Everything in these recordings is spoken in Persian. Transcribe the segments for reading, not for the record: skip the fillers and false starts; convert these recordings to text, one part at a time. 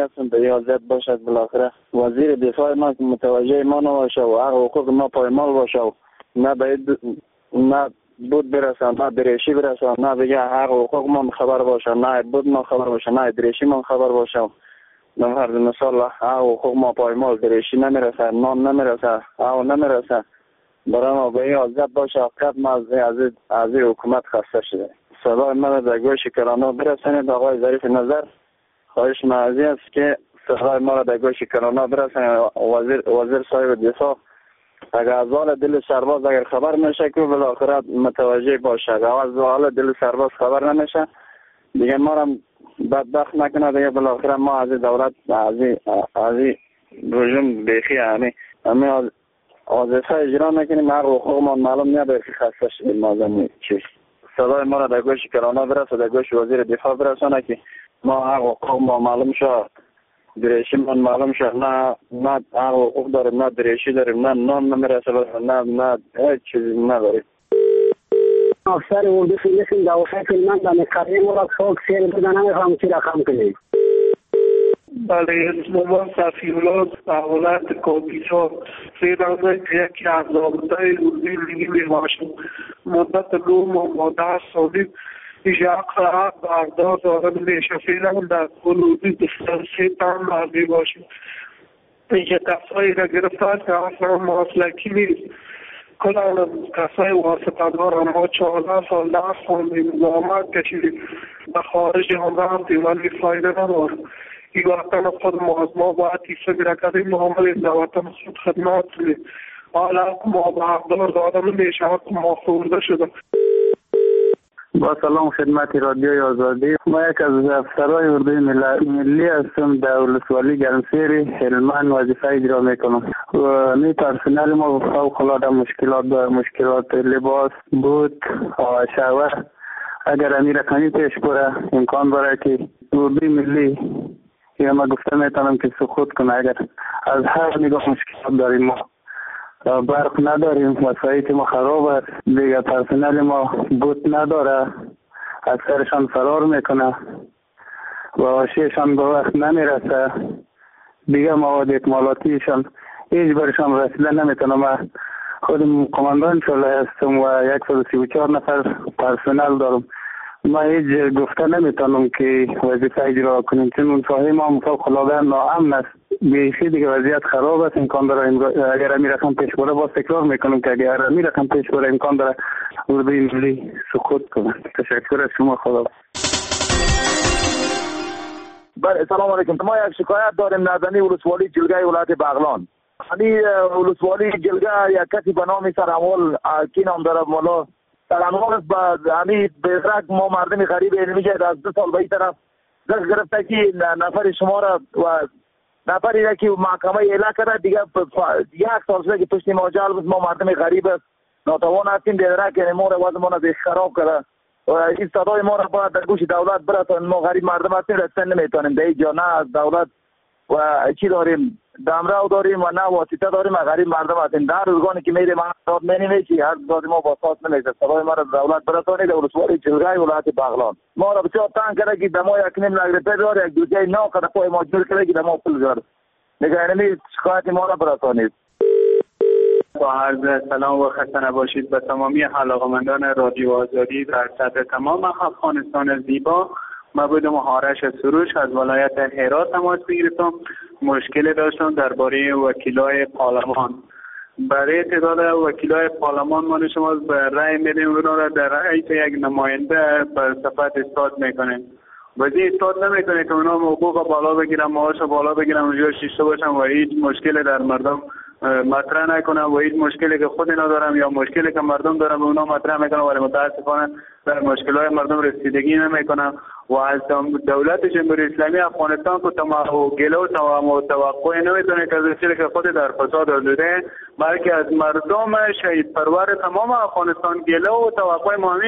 هستم به این وضعیت باشد بالاخره وزیر دفاع ما متوجه ما نباشه و حق حقوق ما پایمال باشه و نه بود برسه نه دریشی برسه نه بگه حق حقوق ما خبر باشه نه بود ما خبر باشه نه دریشی ما خبر باشه. در هر مثال حق حقوق ما پایمال دریشی نمیرسه نان نمیرسه او نمیرسه برای ما به این وضعیت باشه. حقیقت ما از حکومت خسته شده. صدای من در گوش کرانا برسانید. آقای ظریف نظر خواهش من از این است که صدای ما را در گوش کرانا برسانید. وزیر صاحب دفاع اگر از حال دل سرباز اگر خبر نشه که بالاخره متوجه باشه. اگر از حال دل سرباز خبر نمیشه دیگه ما را بدبخت نکنه دیگه بالاخره ما از دولت از رژیم بیخی همه وظیفه اجرا نکنیم. حق حقوق ما معلوم نیست که خسته شدیم. ما چی صدای ما را در گوش کرانا برسه در گوش وزیر دفاع برسانه که ما حق حقوق ما معلوم شد دریشی من معلوم شد نه حق حقوق داریم نه دریشی داریم نه نان نمیرسه نه هیچ چیزی نداریم. افسر اردو فیلسین دوشه فیلمان دمی قریم را فوق سیر بدن نمیخوام چی رقم کنیم. بله اسلام صفیولاد اولاد کامپیوتر سیدانه که یکی از رابطه اردوی لیگی میباشم مدت 9 ماه و 10 سالی یک حق بردار دارم میشفیدم در اردوی دسترسی تام مردی باشم. اینکه کسایی را گرفتن که اصلا مسلکی نیست. کلا کسای واسطه دارم ما 14 سال 10 سال زحمت کشیدیم به خارج هم رفتیم ولی فایده نداره. این وطن خود ما باید ایسا برکتیم معامل در وطن خود خدمات کنیم. حالا ما به حقدار دادم میشه حق ما خورده شده. با سلام خدمت رادیوی آزادی. ما یک از افسرهای اردوی ملی هستم در ولسوالی گرمسیر هلمند وظیفه اجرا میکنم و می پرسنل ما فوق العاده مشکلات لباس بود و شاور اگر امیر رقمی پیش بره امکان داره که اردوی ملی یا ما گفته میتونم که سقوط کنه. اگر از هر نگاه مشکلات داریم ما برق نداریم وسایل ما خراب است دیگه پرسنل ما بوت نداره اکثرشان فرار میکنه و آشیشان به وقت نمیرسه دیگه مواد اکمالاتیشان هیچ برشان رسیده نمیتونه. ما خودم قماندان شله هستم و 134 نفر پرسنل دارم. ما هیچ گفته نمیتونم که وظیفه اجرا کنیم چون منطقه ما فوق العاده ناامن است بیخی دیگه وضعیت خراب است. امکان داره اگر امیر رقم پیش بره باز تکرار میکنم که اگر امیر رقم پیش بره امکان داره اردوی ملی سقوط کنه. تشکر از شما. خدا. بله سلام علیکم. ما یک شکایت داریم نزدنی ولسوالی جلگه ولایت بغلان. یعنی ولسوالی جلگه یک کسی به نام سرامول کی نام داره مولا سرامول یعنی بیزرک ما مردم غریب نمیشه از 2 سال به این طرف دست گرفته که نفر شما را و نفری را که محکمه اعلام کرده دیگه 1 سال شده که پشت ما جلب است. ما مردم غریب است ناتوان هستیم بیزرک یعنی ما را وضع ما را خراب کرده و این صدای ما را باید در گوش دولت برسانیم. ما غریب مردم هستیم رسیدن نمیتونیم در اینجا نه از دولت و چی داریم دمراو داریم و نه واسطه داریم. غریب مردم هستیم در روزگانی که میریم حساب نمیشه هر داد ما با اساس نمیشه. صدای ما را دولت برسانید ولسوالی جلگه ولایت بغلان ما را بسیار تنگ کرده که دما 1.5 لک روپیه داره یک دوجه نو کرده پای ما جور کرده که دما پول داره نگاه شکایت ما را برسانید. با عرض سلام و خسته نباشید به تمامی علاقه‌مندان رادیو آزادی در سطح تمام افغانستان زیبا. ما بودم آرش سروش از ولایت هرات تماس میگرفتم. مشکل داشتم درباره وکیلای پارلمان. برای تعداد وکیلای پارلمان ما شما به رأی میدیم اونا را در حیث یک نماینده به صفت استاد میکنیم. وزیر استاد نمیکنه که اونا حقوق بالا بگیرن معاش بالا بگیرن اونجا شیشته باشن و هیچ مشکل در مردم مطرح نکنن و هیچ مشکلی که خود اینا دارن یا مشکلی که مردم دارن به اونا مطرح میکنن ولی متاسفانه در مشکلات مردم رسیدگی نمیکنن و از دولت جمهوری اسلامی افغانستان که گله و توقع نمیتونه که از چیزی که خود در فساد آلوده بلکه از مردم شهید پرور تمام افغانستان گله و توقع ما نیست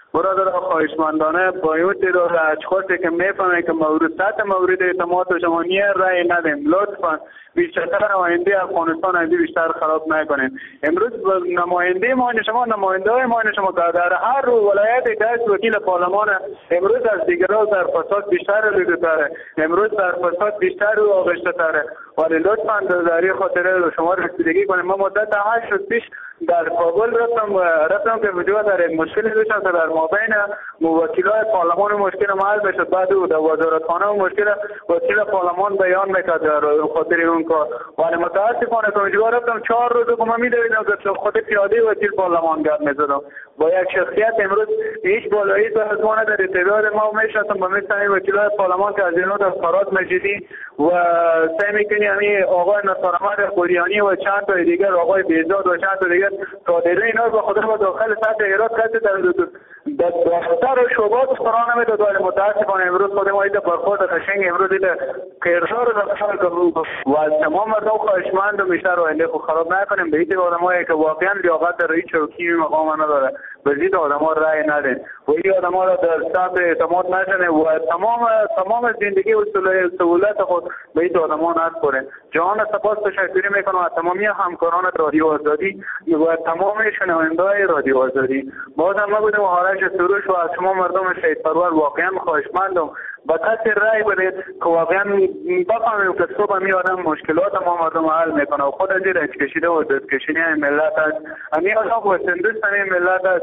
برادر خواهشمندانه با این تعداد اشخاصی که میفهمه که مورد اعتماد شما نیه رای ندیم. لطفا بیشتر نماینده افغانستان از بیشتر خراب نکنیم. امروز نماینده ما شما نماینده های ما شما در هر ولایت دست وکیل پارلمان امروز از دیگران در فساد بیشتر لیدتره، امروز در فساد بیشتر و آغشته تره. ولی لطفا در خاطر شما رسیدگی کنیم. ما مدت 8 روز پیش در کابل رفتم که وجود در مشکلی داشتم که در مابین وکیلای پارلمان مشکل حل بشد. بعد او در وزارتخانه مشکل وکیل پارلمان بیان میکرد در خاطر اون کار. ولی متاسفانه که وجود رفتم 4 روز که من میدویدم که خود پیاده وکیل پارلمان گرد میزدم با یک شخصیت امروز هیچ بالایی سازمان در تعداد ما میشناسم با مثل این وکیلای پارلمان که از اینو در فرات مجیدی و سعی میکنی همین آقای نصرآمد قلیانی و چند تا دیگر آقای بیزاد و چند تا دیگر تادیده اینا با خود با داخل سطح ایراد کسی در دفتر و شعبات قرار نمیداد. ولی متاسفانه امروز خود ما ایده برخورد قشنگ امروز ایده کیرشار دفتر و از تمام مردم خواهشمند و بیشتر آینده خود خراب نکنیم. به این آدمایی که واقعا لیاقت رئیس چوکی مقام نداره بزید آدما رای ندین و این آدما را در سطح اعتماد نشنه و تمام زندگی و سهولت خود به این آدما نسپرین. جهان سپاس تشکر میکنم از تمامی همکاران رادیو آزادی و تمام شنونده‌های رادیو آزادی. بازم ما بودیم آرش سروش و از شما مردم شهید پرور واقعا خواهشمندم با کسی رای بدید که واقعا بفهمیم که صبح می آدم مشکلات ما مردم حل میکنه و خود از این رنج کشیده و دست کشیده ملت است. همین آدم و سندوست همین ملت است.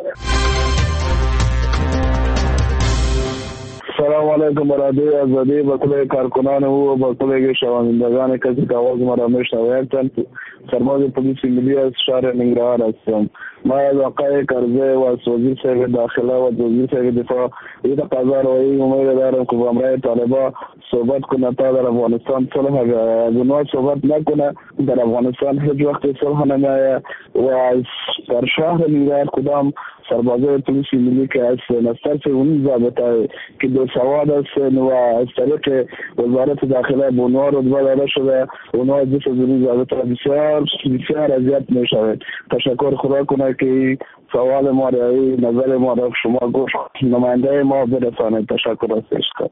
سلام علیکم برادر آزادی با کل کارکنان او و با کل شنوندگان کسی که آواز ما را میشنوید. سرباز پلیس ملی از شهر ننگرهار هستم. ما از واقع کرزه و از وزیر صاحب داخله و وزیر صاحب دفاع این تقاضا رو امید دارم که با امرای طالبا صحبت کنه تا در افغانستان صلح اگر صحبت نکنه در افغانستان هیچ وقت صلح نمیآید و از در شهر ننگرهار کدام سربازای پلیس ملی که از نستر اون ضابطه که دو سواد است و از طریق وزارت داخله به اونها رتبه داده شده اونها از دست ضابطه بسیار اذیت میشود. تشکر خدا کنه که سوال ما را نظر ما را شما گوش نماینده ما برسانید. تشکر است.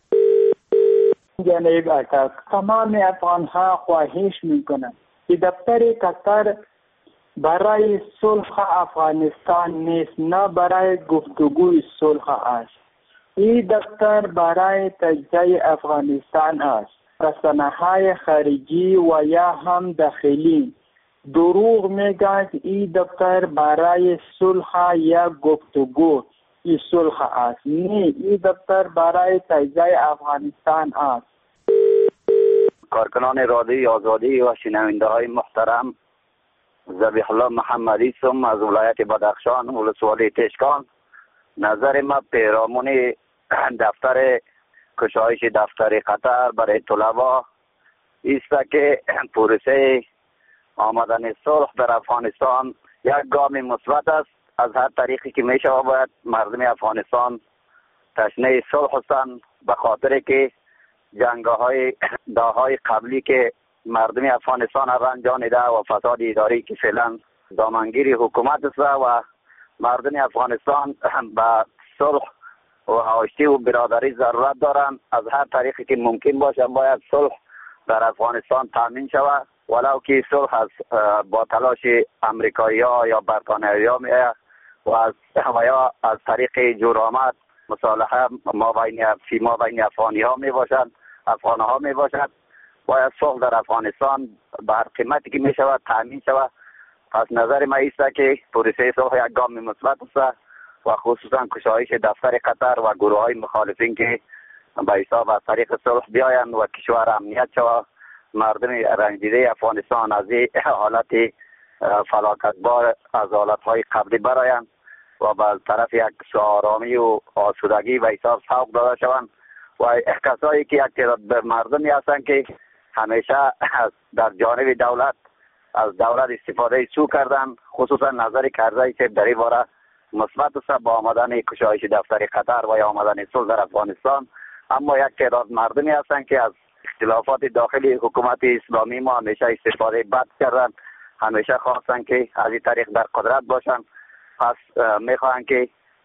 جناب اکا تمام افغان ها خواهش میکنند که دفتر قطر برای صلح افغانستان نیست، نه برای گفتگوی صلح است. این دفتر برای تجزیه افغانستان است. رسانه‌های خارجی و یا هم داخلی دروغ میگن این دفتر برای صلح یا گفتگو این صلح است. نه، این دفتر برای تجزیه افغانستان است. کارکنان رادیوی آزادی و شنونده های محترم، ذبیح الله محمدی سم از ولایت بدخشان ولسوالی تشکان. نظر ما پیرامون دفتر کشایش دفتر قطر برای طلبا است که پروسه آمدن صلح در افغانستان یک گام مثبت است. از هر طریقی که میشه باید مردم افغانستان تشنه صلح هستند، به خاطر که جنگ‌های داهای قبلی که مردم افغانستان انجامیده و فساد اداری که فعلا دامنگیری حکومت است و مردم افغانستان به صلح و آشتی و برادری ضرورت دارند. از هر طریقی که ممکن باشه باید صلح در افغانستان تامین شود، ولو که صلح با تلاش امریکایی‌ها یا بریتانیایی‌ها میآید و از طریق جرامت مصالحه ما بین افغانی‌ها میباشد، افغان‌ها میباشد. باید صلح در افغانستان به هر قیمتی که میشود تامین شود. پس نظر ما است که پروسه صلح یک گام مثبت است و خصوصا کشایش دفتر قطر و گروه‌های مخالفین که به حساب از طریق صلح بیایند و کشور امنیت شود، مردم رنجیده افغانستان از این حالت فلاکتبار از حالت‌های قبلی برایند و به طرف یک آرامی و آسودگی به حساب سوق داده شوند. و کسایی که یک تعداد مردمی هستند که همیشه در جانب دولت از دولت استفاده سو کردن، خصوصا نظر کرزی که در این باره مثبت است با آمدن کشایش دفتر قطر و یا آمدن صلح در افغانستان. اما یک تعداد مردمی هستند که از اختلافات داخلی حکومت اسلامی ما همیشه استفاده بد کردن، همیشه خواستن که از این طریق در قدرت باشن. پس میخواهند که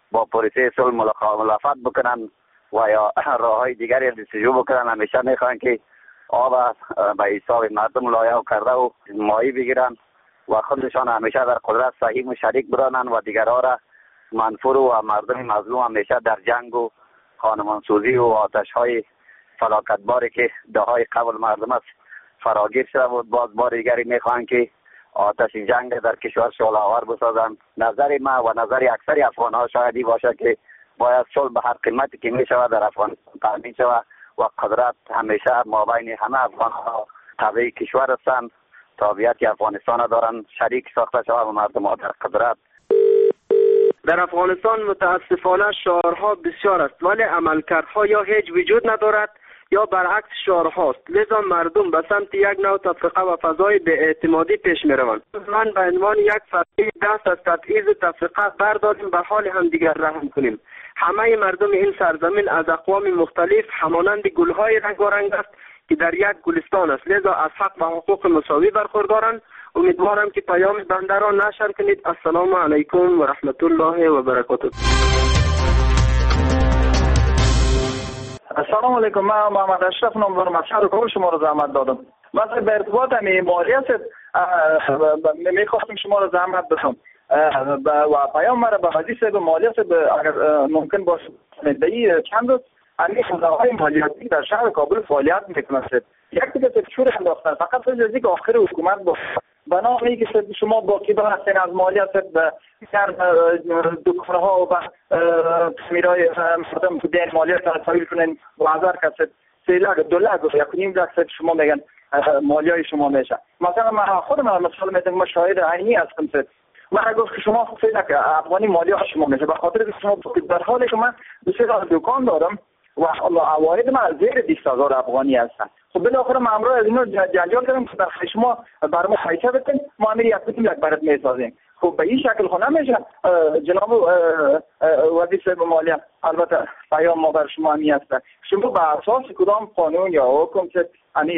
با پلیس صلح ملاقات بکنن و یا راههای دیگری جستجو بکنن. همیشه میخوان که آب به حساب مردم لایحه کرده و ماهی بگیرن و خودشان همیشه در قدرت صحیح و شریک بدانند و دیگرها را منفور و مردم مظلوم همیشه در جنگ و خانمانسوزی و آتش های فلاکتباری که دههای قبل مردم است فراگیر شده بود. باز بار دیگری میخوان که آتش جنگ در کشور شعله‌آور بسازند. نظر ما و نظر اکثر افغان‌ها شاید باشه که باید صلح به هر قیمتی که میشود در افغانستان تامین شود و قدرت همیشه مابین همه افغان‌ها تابع کشور هستند. تابعیت افغانستان دارند، شریک ساخته شود و مردم در قدرت. در افغانستان متاسفانه شعارها بسیار است ولی عملکردها یا هیچ وجود ندارد یا برعکس شعارهاست. لذا مردم به سمت یک نوع تفرقه و فضای بی‌اعتمادی پیش می‌روند. من به عنوان یک فرد دست از تبعیض و تفرقه برداریم، به حال همدیگر رحم کنیم. همه مردم این سرزمین از اقوام مختلف همانند گل‌های رنگارنگ است که در یک گلستان است، لذا از حق و حقوق مساوی برخوردارند. امیدوارم که پیام بنده را نشر کنید. السلام علیکم و رحمت الله و برکاته. السلام علیکم. من محمد اشرف نام دارم. از شهر کابل شما را زحمت دادم. مثلا به ارتباط مالیات میخواستم شما را زحمت بدم و پیام مرا به حدیث به مالیات اگر ممکن باشه مدعی چند روز همین حوزه‌های مالیاتی در شهر کابل فعالیت میکنند. یک دیگه تفسیر انداختن فقط از اینکه آخر حکومت با بنا میگه شما باقی هستین از مالیات به دکان‌ها و تعمیرهای مردم دین مالیات را تحویل کنین و 1000 کسب 3 لک 2 لک و 1.5 لک شما میگن مالیات شما میشه. مثلا من خودم مثال میدم، من شاهد عینی هستم. من گفت که شما 3 لک افغانی مالیات شما میشه به خاطر که شما در حالی که من 2 دکان دارم و عواید من زیر 20000 افغانی هستن. خب بالاخره ما امروز از اینو جنجال کردیم که در شما برام خیچه بتین ما امیر 1.5 لک برات میسازیم. خب به این شکل خود نمیشه جناب وزیر مالیه. البته پیام ما بر شما همی هست شما به اساس کدام قانون یا حکم که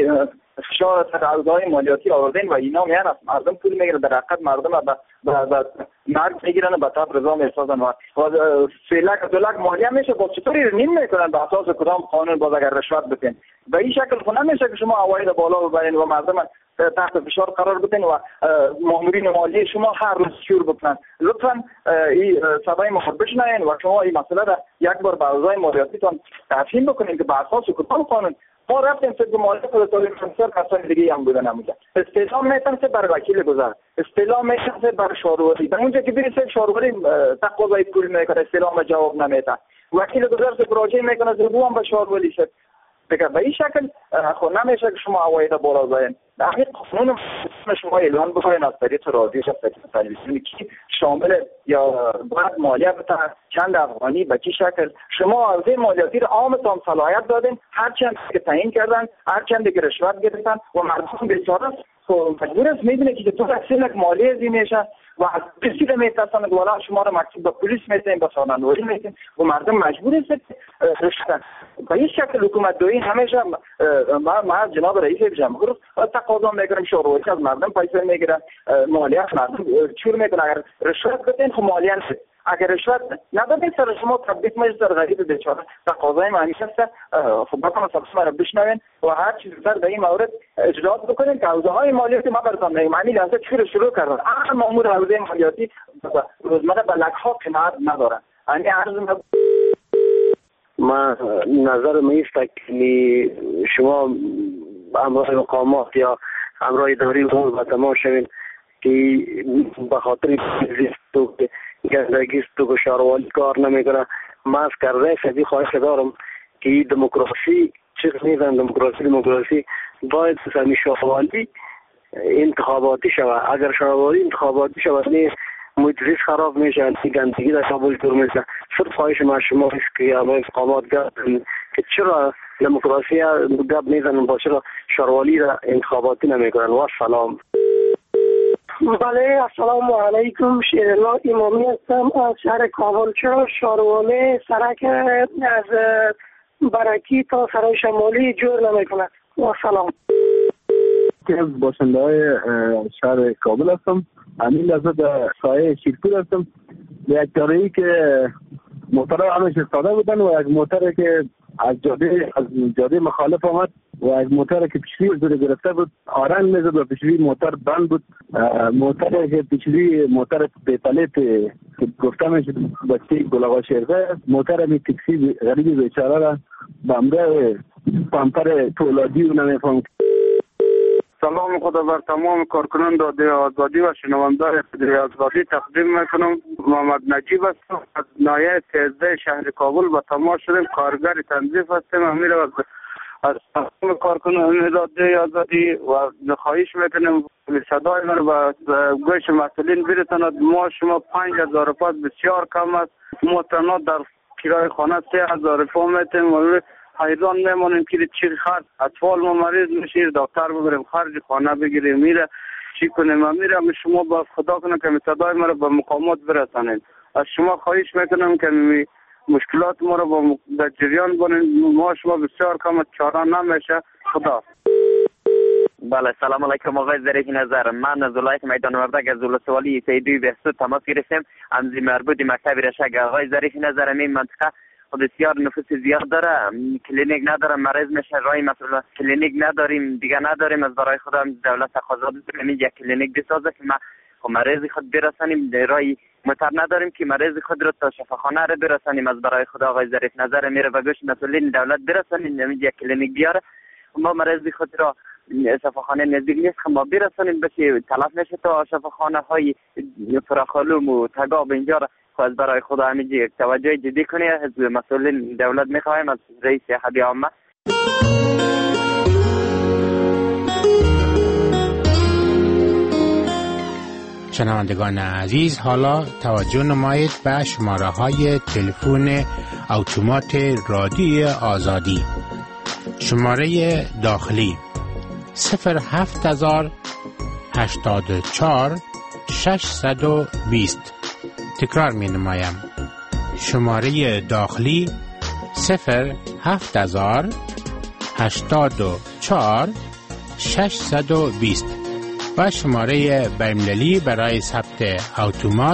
فشار تقاضای مالیاتی آوردین و اینا میان است مردم پول میگیره در حقیقت مردم به مرگ میگیرن و به تاب رضا میسازن و 3 لک 2 لک مالیه میشه. با چطوری نیم میکنن به اساس کدام قانون باز اگر رشوت بدین به این شکل خود نمیشه که شما عواید بالا ببرین و مردم تحت فشار قرار بدین و مامورین مالی شما هر روز شور بکنن. لطفا این صدای ما بشنوین و شما این مسئله را یک بار به اوضاع مالیاتیتون تفهیم بکنین که به اساس کدام قانون ما رفتیم که مالیات رو تولید کنیم. کسان دیگه هم بودن نمیشه. استعلام میتونسته بر وکیل گذر، استعلام میتونسته بر شاروری. در اونجا که برسه شاروری تقاضای پول میکنه، استعلام جواب نمیده. وکیل گذر که مراجعه میکنه زبون هم به شاروری شد. دیگه به این شکل خود نمیشه که شما عواید بالا ببرین. در حقیقت قانون شما اعلان بکنین از طریق راضی شد تلویزیونی که شامل یا بعد مالیات چند افغانی به چه شکل شما از این مالیاتی را عامتان صلاحیت دادین، هر چند که تعیین کردن، هر چند که رشوت گرفتن و مردم بیچاره مجبور است میدونه که تو اصلا مالی ازی میشه و از کسی رو میترسن که والا شما رو مکتوب به پلیس میتین به سانندوری میتین و مردم مجبور است رشتن. به این شکل حکومت دویی همیشه ما جناب رئیس جمهور تقاضا میکنیم شوروی از مردم پیسه میگیره مالیات مردم چور میکنه. اگر رشوت بدین خب مالیات اگر رشوت ندادین سر شما تبدیل میشه در غریب بیچاره. تقاضای من هست خب بکنم سبسما رو بشنوین و هر چیز در به این مورد اجرات بکنین که حوزه های مالیاتی ما براتون میگم. معنی لحظه چور شروع کردن هر مامور حوزه مالیاتی روزمره به لک ها قناعت ندارن. یعنی عرض ما نظر من است که شما امرای مقامات یا امرای اداری امور با تمام شوین که به خاطر زیستو گندگی تو شهروالی کار نمیکنه. من از کرده سبی خواهش دارم که دموکراسی چیز نیستن. دموکراسی باید سمی شهروالی انتخاباتی شود. اگر شهروالی انتخاباتی شود نیست محیط خراب میشه، گندگی در کابل دور میشه. صرف خواهش ما شما است که امروز قامات که چرا دموکراسی گپ نیزن با چرا شهروالی را انتخاباتی نمیکنن. و سلام. بله السلام علیکم. شیرالله امامی هستم از شهر کابل. چرا شهروالی سرک از برکی تا سرای شمالی جور نمیکنه؟ و سلام. از باشنده های شهر کابل هستم. همین لحظه در سایه شیرپور هستم. یک تاری که موتر همش استاده بودن و یک موتر که از جاده مخالف آمد و یک موتر که پیشوی زده گرفته بود آرنگ میزد و پیشوی موتر بند بود. موتر که پیشوی موتر پیپلیت که گفته میشه بچه گلاغا شیرزه، موتر می تکسی غریبی بیچاره را به امره پامپر پولادی و نمیفهم. سلام خدا بر تمام کارکنان رادیو آزادی و شنوندگان رادیو آزادی تقدیم میکنم. محمد نجیب هستم از ناحیه 13 شهر کابل. با تماس شدیم، کارگر تنظیف هستیم. امیر از تمام کارکنان رادیو آزادی و خواهش میکنم صدای من و گوش مسئولین برساند. ما شما 5000 روپیه بسیار کم است. ما تنها در کرایه خانه 3000 روپیه میتیم. حیران میمونیم که چی خرج، اطفال ما مریض میشه، دکتر ببریم، خرج خانه بگیریم، میره چی کنیم. میرم شما با خدا کنه که صدای ما رو به مقامات برسانید. از شما خواهش میکنم که مشکلات ما رو در جریان بانید. ما شما بسیار کم چاره نمیشه. خدا. بله سلام علیکم آقای ظریف نظر. من از ولایت میدان وردک از ولسوالی سیدوی بهسود تماس گرفتم. امضی مربوط مکتب رشک. آقای ظریف نظر این منطقه بسیار نفوس زیاد داره، کلینیک نداره، مریض میشه رای مثلا کلینیک نداریم دیگه نداریم. از برای خودم دولت تقاضا کنیم یک کلینیک بسازه که ما مریض خود برسانیم. رای موتر نداریم که مریض خود رو تا شفاخانه رو برسانیم. از برای خدا آقای ظریف نظر میره و گوش مسئولین دولت برسانیم یک کلینیک بیاره. ما مریض خود را شفاخانه نزدیک نیست ما برسانیم بشه تلف نشه تا شفاخانه های فراخالوم و تگاب اینجا را. از برای خدا همیشه یک توجه جدی کنه. از مسئولین دولت میخوایم از رئیس حبی عامه. شنوندگان عزیز، حالا توجه نمایید به شماره های تلفن اتومات رادیو آزادی. شماره داخلی 07084 620. تکرار می نمایم. شماره داخلی 07084 620 و شماره بین‌المللی برای ثبت اتومات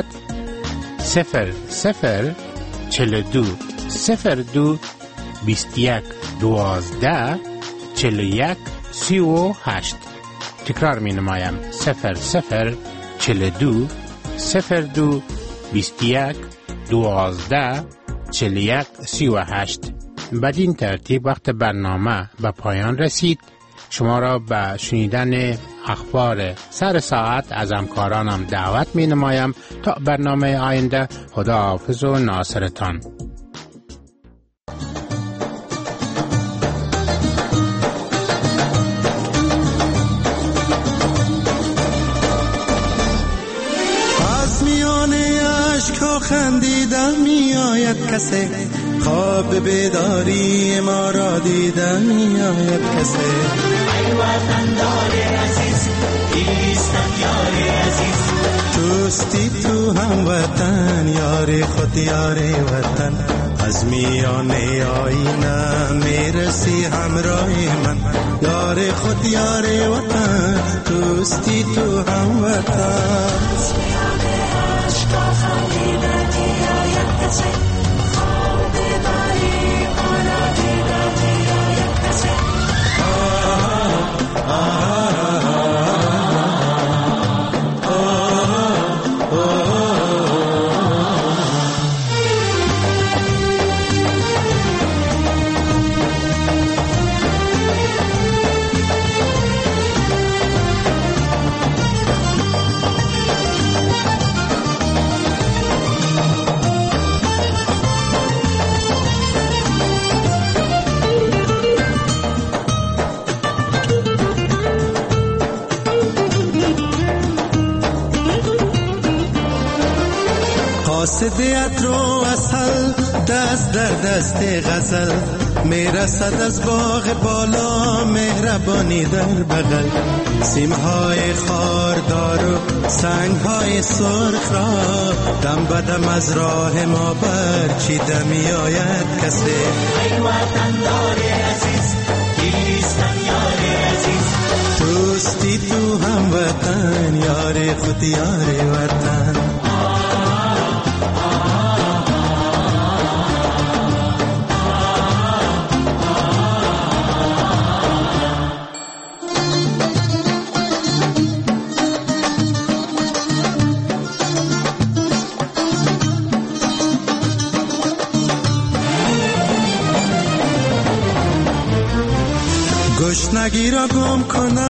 0042 02 21 12 41 38. تکرار می نمایم. 0042 02 21 12 41 38. بدین ترتیب وقت برنامه به پایان رسید. شما را به شنیدن اخبار سر ساعت از همکارانم دعوت می نمایم. تا برنامه آینده، خداحافظ و ناصرتان. خندیدن می آید کسی، خواب بیداری ما را دیدن می آید کسی. ای وطندار عزیز، ایستم یار عزیز، توستی تو هم وطن، یار خود یار وطن. از میانه آینه میرسی همراه من، یار خود یار وطن، توستی تو هم وطن. قاصدیت رو اصل دست در دست غزل، میرسد از باغ بالا مهربانی در بغل. سیمهای خاردار و سنگهای سرخ را دم بدم از راه ما برچیده می آید کسی. ای وطندار عزیز، ایستم یار عزیز، توستی تو هم وطن، یار خود یار وطن. زندگی را گم کنم.